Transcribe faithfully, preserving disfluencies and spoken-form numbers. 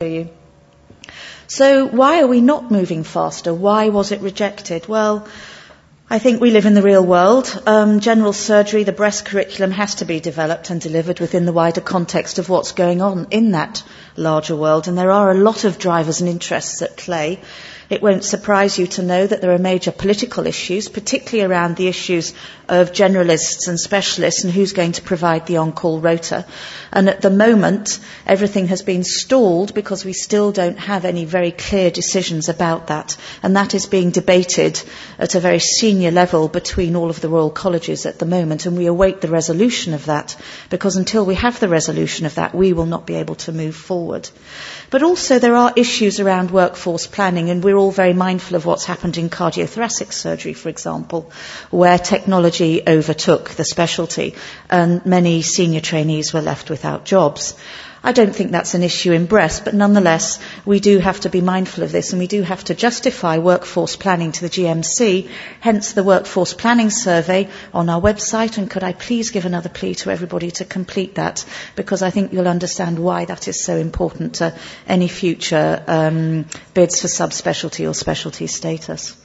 you. So why are we not moving faster? Why was it rejected? Well, I think we live in the real world. Um, general surgery, the breast curriculum has to be developed and delivered within the wider context of what's going on in that larger world. And there are a lot of drivers and interests at play. It won't surprise you to know that there are major political issues, particularly around the issues of generalists and specialists and who's going to provide the on-call rota. And at the moment, everything has been stalled because we still don't have any very clear decisions about that. And that is being debated at a very senior level between all of the Royal Colleges at the moment. And we await the resolution of that, because until we have the resolution of that, we will not be able to move forward. But also there are issues around workforce planning, and we're all very mindful of what's happened in cardiothoracic surgery, for example, where technology overtook the specialty and many senior trainees were left without jobs. I don't think that's an issue in breast, but nonetheless, we do have to be mindful of this, and we do have to justify workforce planning to the G M C, hence the workforce planning survey on our website. And could I please give another plea to everybody to complete that, because I think you'll understand why that is so important to any future um, bids for subspecialty or specialty status.